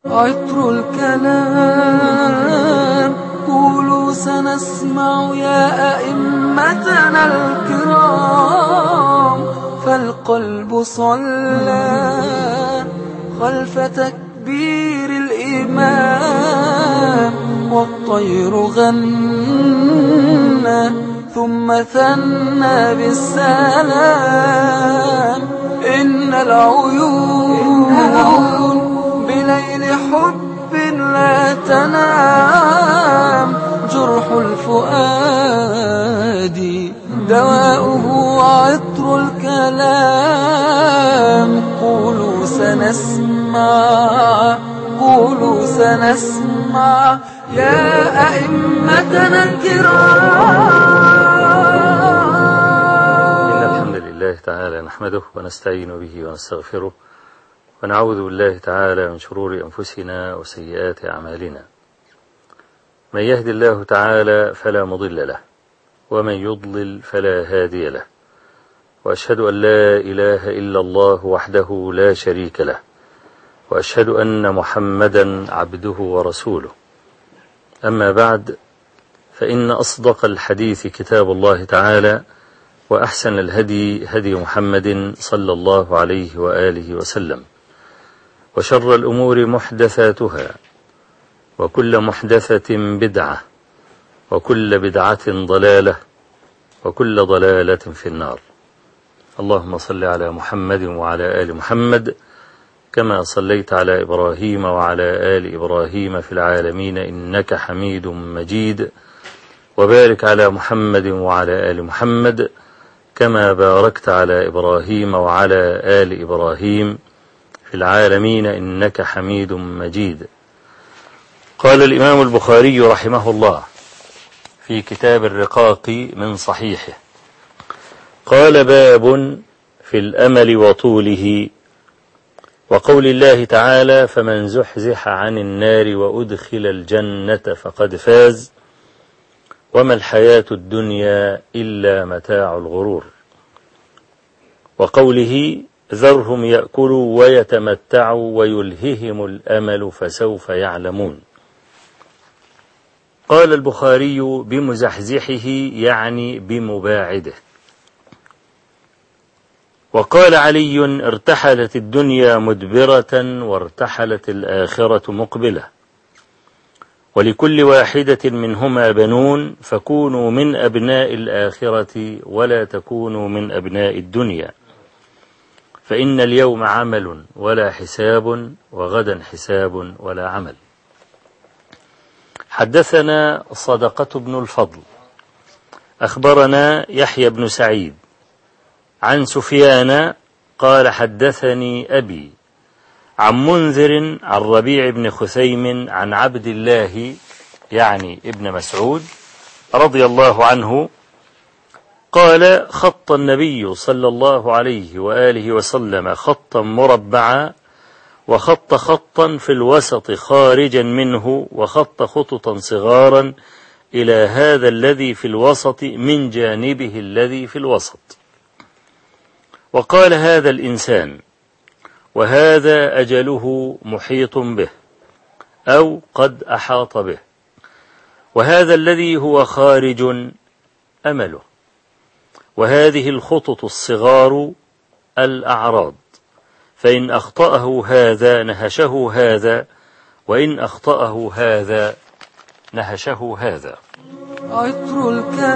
عطر الكلام قولوا سنسمع يا أئمتنا الكرام، فالقلب صلى خلف تكبير الإمام، والطير غنى ثم ثنى بالسلام. إن العيون بليل حب لا تنام، جرح الفؤاد دواؤه عطر الكلام. قولوا سنسمع قولوا سنسمع يا أئمتنا الكرام. إن الحمد لله تعالى نحمده ونستعين به ونستغفره، ونعوذ بالله تعالى من شرور أنفسنا وسيئات أعمالنا. من يهد الله تعالى فلا مضل له، ومن يضلل فلا هادي له، وأشهد أن لا إله إلا الله وحده لا شريك له، وأشهد أن محمدا عبده ورسوله. أما بعد، فإن أصدق الحديث كتاب الله تعالى، وأحسن الهدي هدي محمد صلى الله عليه وآله وسلم، وشر الأمور محدثاتها، وكل محدثة بدعة، وكل بدعة ضلالة، وكل ضلالة في النار. اللهم صل على محمد وعلى آل محمد كما صليت على إبراهيم وعلى آل إبراهيم في العالمين إنك حميد مجيد، وبارك على محمد وعلى آل محمد كما باركت على إبراهيم وعلى آل إبراهيم في العالمين إنك حميد مجيد. قال الإمام البخاري رحمه الله في كتاب الرقاق من صحيحه: قال: باب في الأمل وطوله، وقول الله تعالى: فمن زحزح عن النار وأدخل الجنة فقد فاز، وما الحياة الدنيا إلا متاع الغرور، وقوله: ذرهم يأكلوا ويتمتعوا ويلههم الأمل فسوف يعلمون. قال البخاري: بمزحزحه يعني بمباعده. وقال علي: ارتحلت الدنيا مدبرة وارتحلت الآخرة مقبلة، ولكل واحدة منهما بنون، فكونوا من أبناء الآخرة ولا تكونوا من أبناء الدنيا، فإن اليوم عمل ولا حساب، وغدا حساب ولا عمل. حدثنا صدقة بن الفضل أخبرنا يحيى بن سعيد عن سفيان قال: حدثني أبي عن منذر عن ربيع بن خثيم عن عبد الله يعني ابن مسعود رضي الله عنه قال: خط النبي صلى الله عليه وآله وسلم خطا مربعا، وخط خطا في الوسط خارجا منه، وخط خططا صغارا إلى هذا الذي في الوسط من جانبه الذي في الوسط، وقال: هذا الإنسان، وهذا أجله محيط به أو قد أحاط به، وهذا الذي هو خارج أمله، وهذه الخطط الصغار الأعراض، فإن أخطأه هذا نهشه هذا، وإن أخطأه هذا نهشه هذا. عطر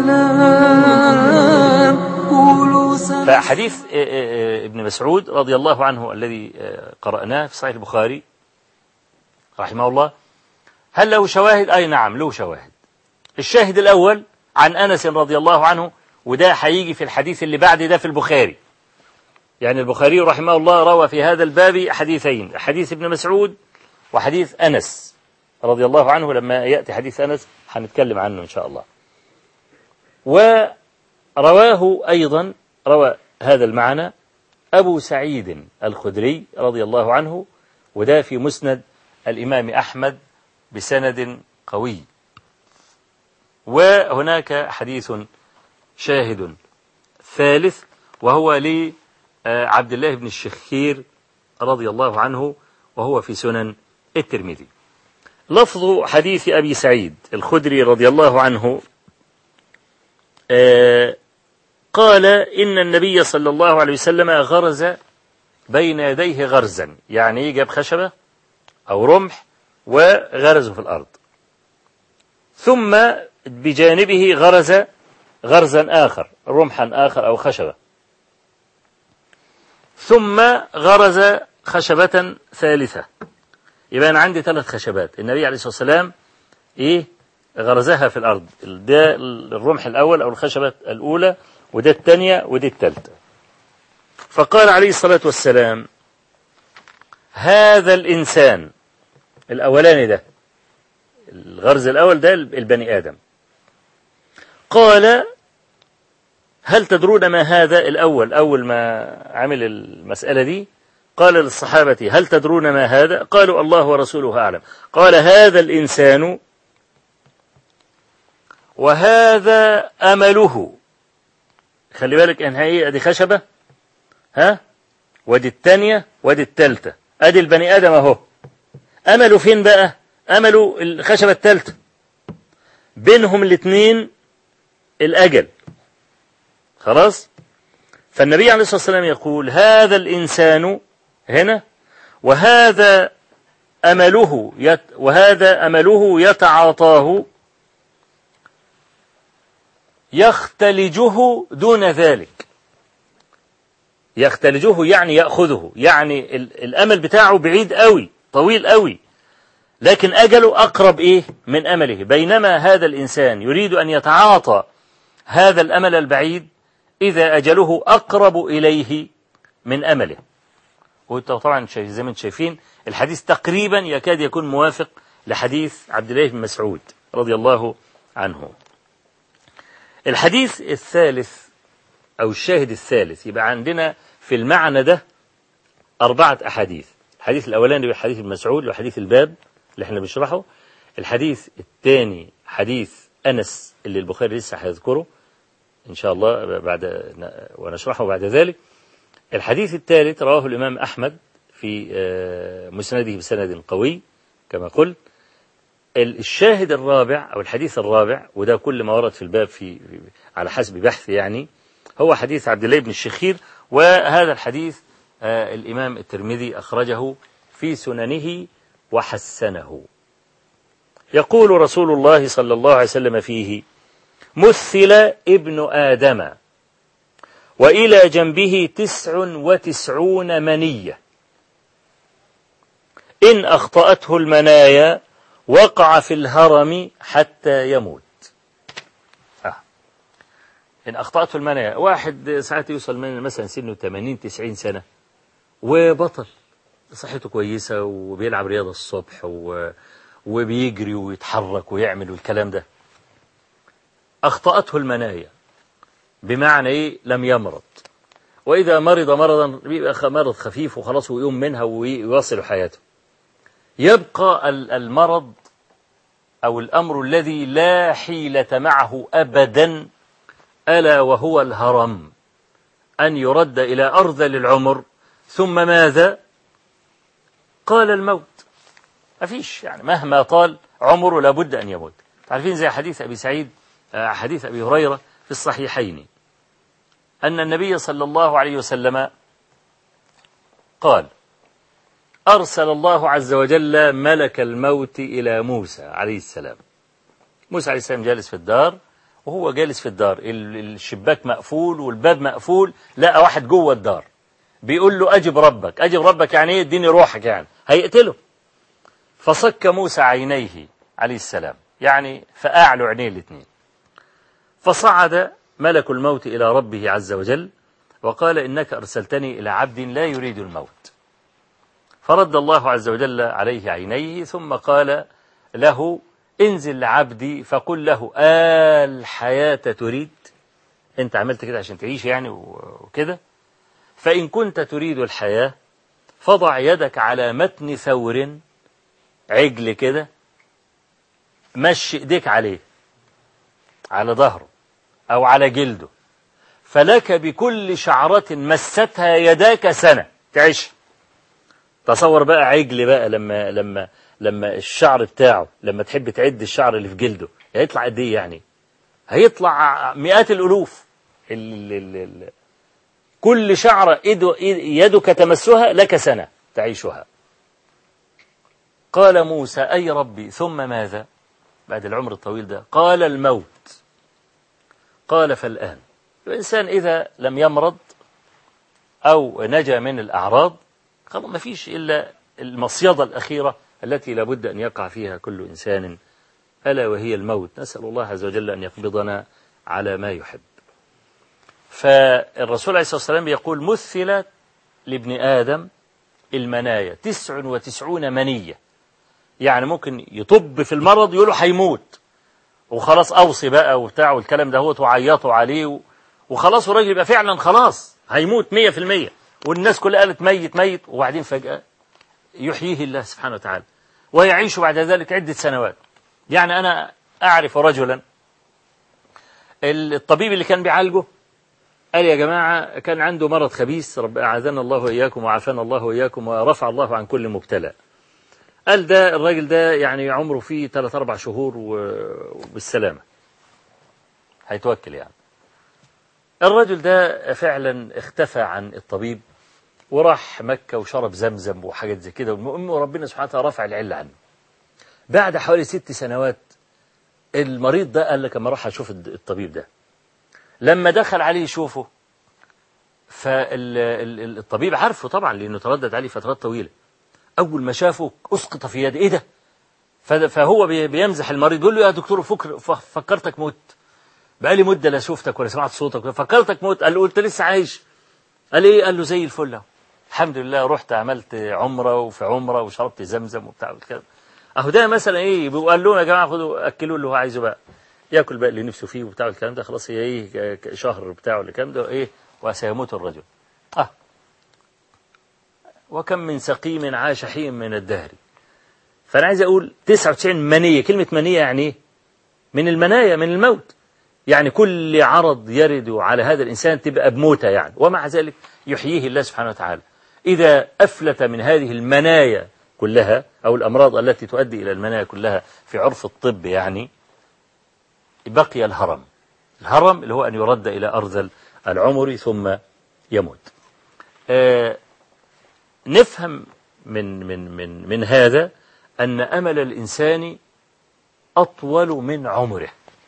الكلام قولوا فحديث ابن مسعود رضي الله عنه الذي قرأناه في صحيح البخاري رحمه الله، هل له شواهد؟ أي نعم له شواهد. الشاهد الأول عن أنس رضي الله عنه، وده هيجي في الحديث اللي بعد ده في البخاري. يعني البخاري رحمه الله روى في هذا الباب حديثين: حديث ابن مسعود وحديث أنس رضي الله عنه. لما يأتي حديث أنس هنتكلم عنه إن شاء الله. ورواه أيضا، روى هذا المعنى أبو سعيد الخدري رضي الله عنه، وده في مسند الإمام أحمد بسند قوي. وهناك حديث شاهد ثالث، وهو لعبد الله بن الشخير رضي الله عنه، وهو في سنن الترمذي. لفظ حديث أبي سعيد الخدري رضي الله عنه قال إن النبي صلى الله عليه وسلم غرز بين يديه غرزا، يعني جاب خشبة أو رمح وغرزه في الأرض، ثم بجانبه غرز غرزا آخر، رمحا آخر أو خشبة، ثم غرز خشبة ثالثة. يبقى أنا عندي 3 خشبات النبي عليه الصلاة والسلام غرزها في الأرض. ده الرمح الأول أو الخشبة الأولى، وده الثانية، ودي الثالثة. فقال عليه الصلاة والسلام: هذا الإنسان الأولاني ده، الغرز الأول ده البني آدم. قال: هل تدرون ما هذا؟ الأول أول ما عمل المسألة دي قال للصحابة: هل تدرون ما هذا؟ قالوا: الله ورسوله أعلم. قال: هذا الإنسان وهذا أمله. خلي بالك إن هي أدي خشبة، ودي الثانية ودي الثالثة، أدي البني آدم أهو. أمله فين بقى؟ أمله الخشبة الثالثة، بينهم الاثنين الأجل. خلاص. فالنبي عليه الصلاة والسلام يقول: هذا الإنسان هنا، وهذا أمله يتعاطاه، يختلجه دون ذلك. يختلجه يعني يأخذه، يعني الأمل بتاعه بعيد قوي، طويل قوي، لكن أجله أقرب من أمله. بينما هذا الإنسان يريد أن يتعاطى هذا الأمل البعيد إذا أجله أقرب إليه من أمله. وطبعا زي ما انتم شايفين الحديث تقريبا يكاد يكون موافق لحديث عبد الله بن مسعود رضي الله عنه. الحديث الثالث أو الشاهد الثالث، يبقى عندنا في المعنى ده 4 أحاديث. الحديث الأولاني بحديث ابن مسعود وحديث الباب اللي احنا بنشرحه. الحديث الثاني حديث أنس اللي البخاري لسه هيذكره إن شاء الله ونشرحه بعد ذلك. الحديث الثالث رواه الإمام أحمد في مسنده بسند قوي كما قلت. الشاهد الرابع أو الحديث الرابع، وده كل ما ورد في الباب على حسب بحث يعني، هو حديث عبد الله بن الشخير. وهذا الحديث الإمام الترمذي أخرجه في سننه وحسنه. يقول رسول الله صلى الله عليه وسلم فيه: مثل ابن آدم وإلى جنبه 99 منية، إن أخطأته المنايا وقع في الهرم حتى يموت. إن أخطأته المنايا، واحد ساعات يوصل من مثلا سنه 80-90 سنة وبطل، صحته كويسة وبيلعب رياضة الصبح وبيجري ويتحرك ويعمل والكلام ده، أخطأته المنايا بمعنى لم يمرض، وإذا مرض مرضا بيبقى مرض خفيف وخلاص ويقوم منها ويواصل حياته. يبقى المرض أو الأمر الذي لا حيلة معه أبدا، ألا وهو الهرم، أن يرد إلى أرذل العمر، ثم ماذا؟ قال الموت. مفيش يعني مهما طال عمره لابد أن يموت. عارفين زي حديث أبي سعيد، حديث أبي هريرة في الصحيحين، أن النبي صلى الله عليه وسلم قال: أرسل الله عز وجل ملك الموت إلى موسى عليه السلام. موسى عليه السلام جالس في الدار، وهو جالس في الدار الشباك مقفول والباب مقفول، لقى واحد جوه الدار بيقول له: أجب ربك. أجب ربك يعني إيه؟ اديني روحك، يعني هيقتله. فصك موسى عينيه عليه السلام، يعني فأعلوا عينيه الاثنين. فصعد ملك الموت إلى ربه عز وجل وقال: إنك أرسلتني إلى عبد لا يريد الموت. فرد الله عز وجل عليه عينيه، ثم قال له: انزل لعبدي فقل له: الحياة تريد؟ انت عملت كده عشان تعيش يعني وكده؟ فإن كنت تريد الحياة فضع يدك على متن ثور، عجل كده، مشي ايديك عليه، على ظهره أو على جلده، فلك بكل شعرة مستها يداك سنة تعيش. تصور بقى عجل بقى لما الشعر بتاعه، لما تحب تعد الشعر اللي في جلده هيطلع قد ايه يعني؟ هيطلع مئات الالوف. كل شعرة يدك تمسها لك سنة تعيشها. قال موسى أي ربي ثم ماذا بعد العمر الطويل ده؟ قال الموت. قال فالآن. الإنسان إذا لم يمرض أو نجا من الأعراض خلاص ما فيش إلا المصيدة الأخيرة التي لابد أن يقع فيها كل إنسان، ألا وهي الموت. نسأل الله عز وجل أن يقبضنا على ما يحب. فالرسول عليه الصلاة والسلام يقول مثلت لابن آدم المنايا 99 منية، يعني ممكن يطب في المرض يقولوا هيموت وخلاص أوصي بقى وبتاع والكلام ده هو وعيطوا عليه وخلاص، والراجل يبقى فعلا خلاص هيموت 100% والناس كلها قالت ميت ميت، وبعدين فجأة يحييه الله سبحانه وتعالى ويعيش بعد ذلك عدة سنوات. يعني أنا أعرف رجلا الطبيب اللي كان بيعالجه قال يا جماعة كان عنده مرض خبيث، رب أعاذنا الله وإياكم وعافانا الله وإياكم ورفع الله عن كل مبتلى. قال ده الراجل ده يعني عمره فيه 3-4 شهور وبالسلامة هيتوكل يعني. الرجل ده فعلا اختفى عن الطبيب وراح مكة وشرب زمزم وحاجات زي كده، والمهم ربنا سبحانه وتعالى رفع العلة عنه. بعد حوالي 6 سنوات المريض ده قال لك اما راح اشوف الطبيب ده، لما دخل عليه يشوفه فالطبيب عارفه طبعا لانه تردد عليه فترات طويله. اول ما شافه اسقط في يده، ايه ده؟ فهو بيمزح المريض بيقول له يا دكتور فكرتك مت، بقالي مده لا شفتك ولا سمعت صوتك، فكرتك مت. قال له قلت لسه عايش. قال ايه؟ قال له زي الفل الحمد لله، رحت عملت عمره وفي عمره وشربت زمزم وبتاع والكلام. اهو ده مثلا ايه؟ قال لهم يا جماعه خدوا اكلوا اللي هو عايزه بقى، ياكل بقى اللي نفسه فيه وبتاع الكلام ده، خلاص هي ايه شهر بتاعه الكلام ده ايه وسيموت الرجل. وكم من سقيم عاش حين من الدهر. فانا عايز اقول 99 منيه. كلمه منيه يعني ايه؟ من المنايا، من الموت، يعني كل عرض يرد على هذا الانسان تبقى بموته يعني، ومع ذلك يحييه الله سبحانه وتعالى. اذا افلت من هذه المنايا كلها أو الأمراض التي تؤدي إلى المنايا كلها في عرف الطب يعني، بقي الهرم. الهرم اللي هو أن يرد إلى أرذل العمر ثم يموت. نفهم من هذا أن أمل الإنسان أطول من عمره.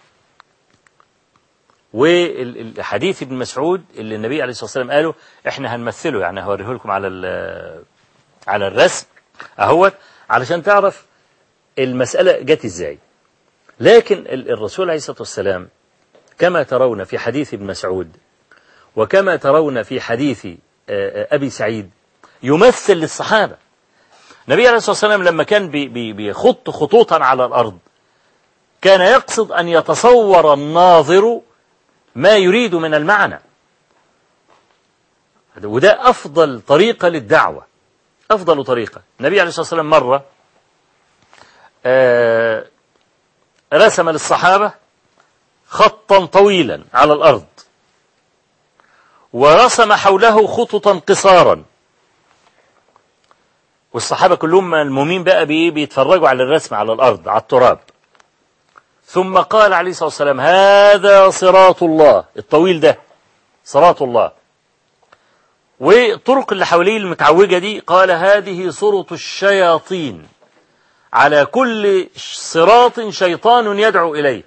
والحديث ابن مسعود اللي النبي عليه الصلاة والسلام قاله احنا هنمثله، يعني هوريه لكم على الرسم اهوت علشان تعرف المسألة جت ازاي. لكن الرسول عليه الصلاة والسلام كما ترون في حديث ابن مسعود وكما ترون في حديث أبي سعيد يمثل للصحابة. النبي عليه الصلاة والسلام لما كان بيخط خطوطا على الأرض كان يقصد أن يتصور الناظر ما يريد من المعنى، وده أفضل طريقة للدعوة، أفضل طريقة. النبي عليه الصلاة والسلام مرة رسم للصحابة خطا طويلا على الأرض ورسم حوله خططا قصارا، والصحابة كلهم ملمومين بقى بيتفرجوا على الرسم على الأرض على التراب. ثم قال عليه الصلاة والسلام هذا صراط الله، الطويل ده صراط الله، والطرق اللي حواليه المتعوجة دي قال هذه صرط الشياطين، على كل صراط شيطان يدعو إليه.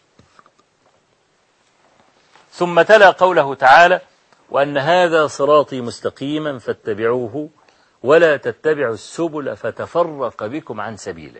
ثم تلا قوله تعالى وأن هذا صراطي مستقيما فاتبعوه ولا تتبعوا السبل فتفرق بكم عن سبيله.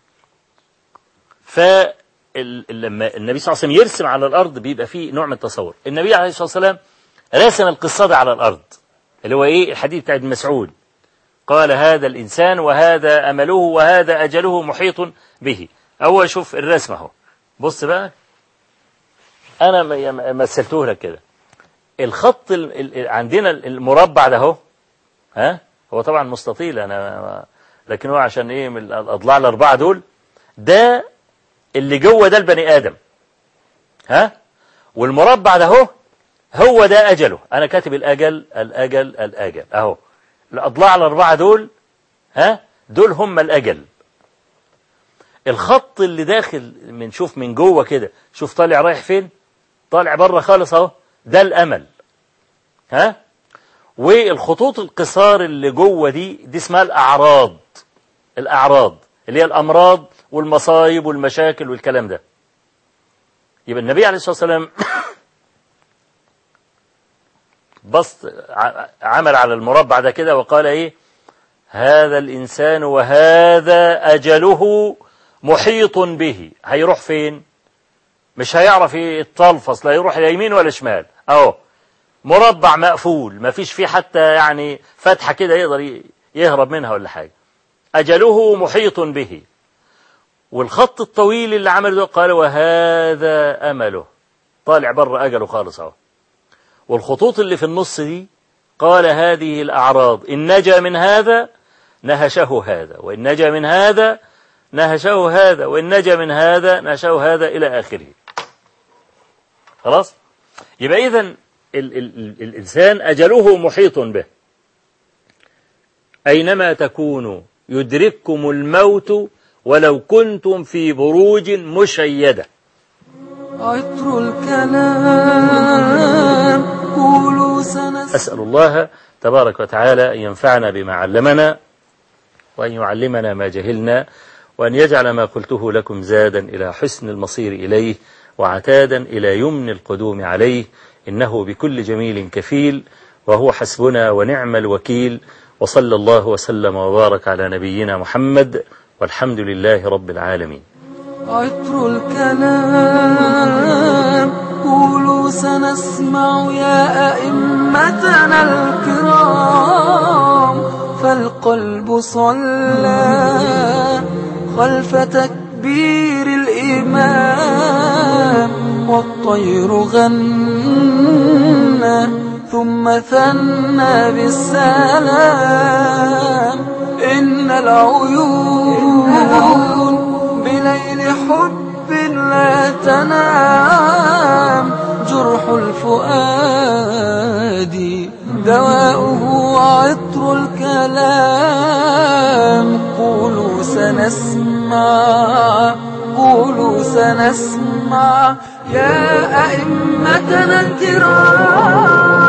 فلما النبي صلى الله عليه وسلم يرسم على الأرض بيبقى فيه نوع من التصور. النبي عليه الصلاة والسلام رسم القصة على الأرض اللي هو إيه؟ الحديث بتاع ابن مسعود قال هذا الإنسان وهذا أمله وهذا أجله محيط به. أول شوف الرسمة اهو، بص بقى أنا مثلته لك كده. الخط عندنا المربع ده اهو، هو طبعا مستطيل لكن هو عشان ايه من الأضلاع الأربعة دول، ده اللي جوه ده البني آدم، والمربع ده اهو هو ده أجله. أنا كاتب الأجل الأجل الأجل اهو، الأضلاع الأربعة دول دول هم الأجل. الخط اللي داخل شوف من جوه كده، شوف طالع رايح فين، طالع بره خالص اهو، ده الأمل. ها، والخطوط القصار اللي جوه دي اسمها الأعراض. الأعراض اللي هي الأمراض والمصايب والمشاكل والكلام ده. يبقى النبي عليه الصلاة والسلام عمل على المربع ده كده وقال ايه؟ هذا الإنسان وهذا أجله محيط به. هيروح فين؟ مش هيعرف يتلفظ، لا يروح يمين ولا شمال. اهو مربع مقفول، ما فيش فيه حتى يعني فتحة كده يقدر يهرب منها ولا حاجة. أجله محيط به. والخط الطويل اللي عمله ده قال وهذا أمله، طالع بره أجله خالص اهو. والخطوط اللي في النص دي قال هذه الأعراض، إن نجا من هذا نهشه هذا، وإن نجا من هذا نهشه هذا، وإن نجا من هذا نهشه هذا، إلى آخره. خلاص؟ يبقى إذن الإنسان أجله محيط به، أينما تكونوا يدرككم الموت ولو كنتم في بروج مشيدة. عطر الكلام قولوا أسأل الله تبارك وتعالى أن ينفعنا بما علمنا، وأن يعلمنا ما جهلنا، وأن يجعل ما قلته لكم زادا إلى حسن المصير إليه، وعتادا إلى يمن القدوم عليه، إنه بكل جميل كفيل، وهو حسبنا ونعم الوكيل. وصلى الله وسلم وبارك على نبينا محمد، والحمد لله رب العالمين. عطر الكلام قولوا سنسمع يا أئمتنا الكرام، فالقلب صلى خلف تكبير الإمام، والطير غنى ثم ثنى بالسلام. إن العيون بليل حب لا تنام، جرح الفؤاد دواؤه عطر الكلام. قولوا سنسمع قولوا سنسمع يا أئمتنا الكرام.